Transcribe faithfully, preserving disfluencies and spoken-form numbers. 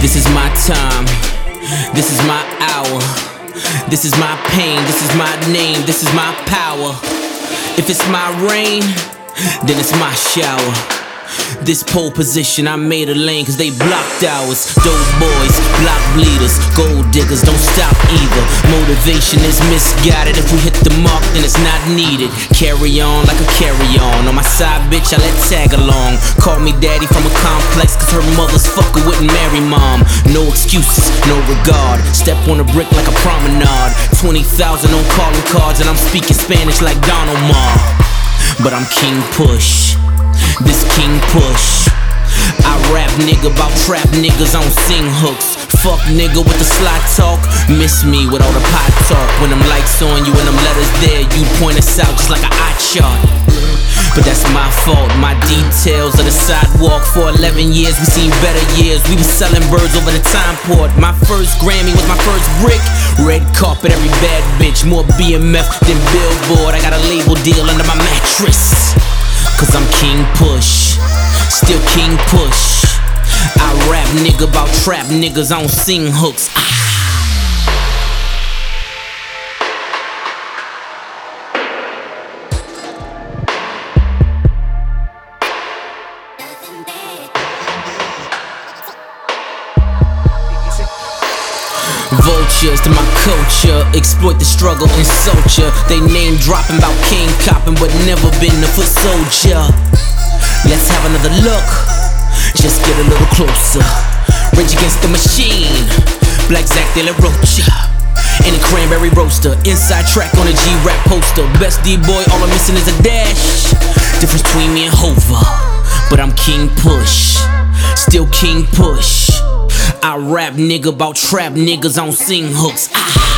This is my time, this is my hour, this is my pain, this is my name, this is my power. If it's my rain, then it's my shower. This pole position, I made a lane cause they blocked ours. Dope boys, block bleeders, gold diggers, don't stop either. Motivation is misguided, if we hit the mark then it's not needed. Carry on like a carry-on, on my side bitch I let tag along. Call me daddy from a complex cause her mother's fucker wouldn't marry mom. No excuses, no regard, step on a brick like a promenade. Twenty thousand on calling cards and I'm speaking Spanish like Don Omar. But I'm King Push, this King Push. I rap nigga about trap niggas on sing hooks. Fuck nigga with the sly talk, miss me with all the pot talk. When them lights on you and them letters there, you point us out just like an eye chart. But that's my fault, my details of the sidewalk. For eleven years we seen better years, we was selling birds over the time port. My first Grammy was my first brick. Red carpet, every bad bitch, more B M F than Billboard. I got a label deal under my mattress cause I'm King Push, still King Push. I rap nigga about trap niggas on sing hooks. ah. Vultures to my culture, exploit the struggle, insult ya. They name dropping about king copping, but never been a foot soldier. Let's have another look, just get a little closer. Rage Against the Machine, Black Zack De La Rocha, in a cranberry roaster. Inside track on a G-Rap poster. Best D-boy, all I'm missing is a dash. Difference between me and Hova, but I'm King Push, still King Push. I rap nigga about trap niggas on sing hooks. ah.